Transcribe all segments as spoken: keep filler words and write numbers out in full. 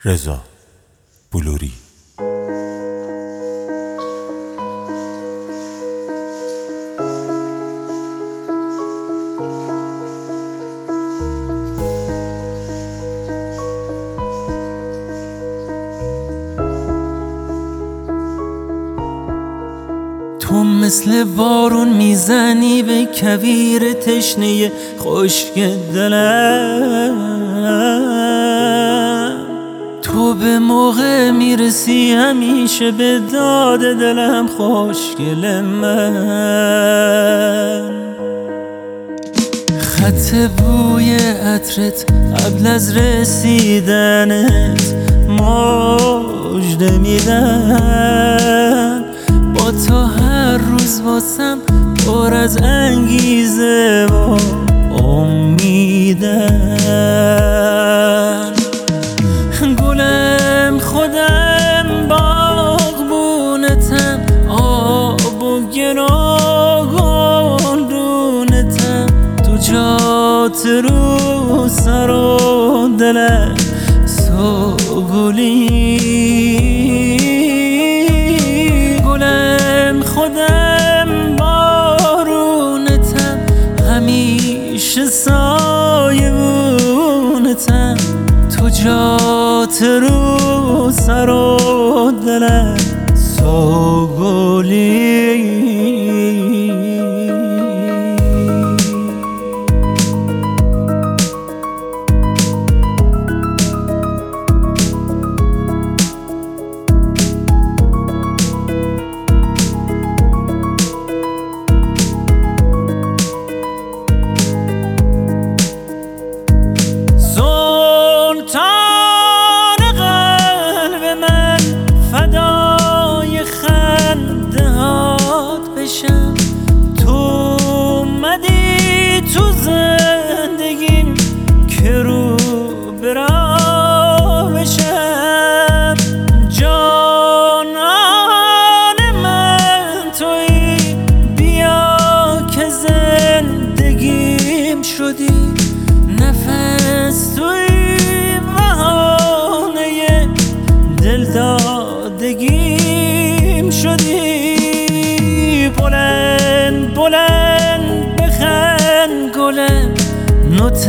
رضا بلوری. تو مثل بارون میزنی به کویر تشنه خشک دلم، تو به موقع میرسی همیشه به داد دلم خوشگل من. خط بوی عطرت قبل از رسیدنت مژده میدن، با تو هر روز واسم پر از انگیزه و امیدن. گلم خودم باغبونتم، آب و گناگندونتم، تو جات رو سر و دلم سوگلی. خودم بارونتم، همیشه سایبونتم، تو جات رو سر و دلم سوگلی. تو اومدی تو زندگیم که رو برا بشم، جانان من توی بیا که زندگیم شدی، نفس توی بهانه دل دادگیم شدی. بلند بلند بخند گلم، نوت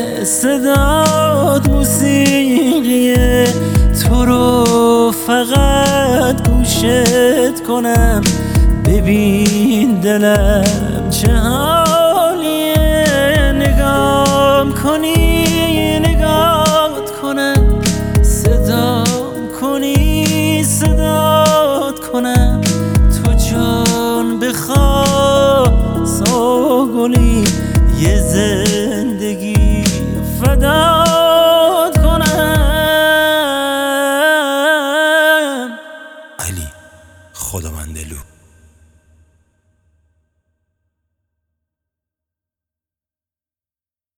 صدات موسیقیه، تو رو فقط گوشت کنم، ببین دلم چه حالیه. نگام کنی نگات کنم، صدام کنی صدات کنم، تو جان بخواه سوگلی یه زندگی فدات کنم. علی خداوندلو.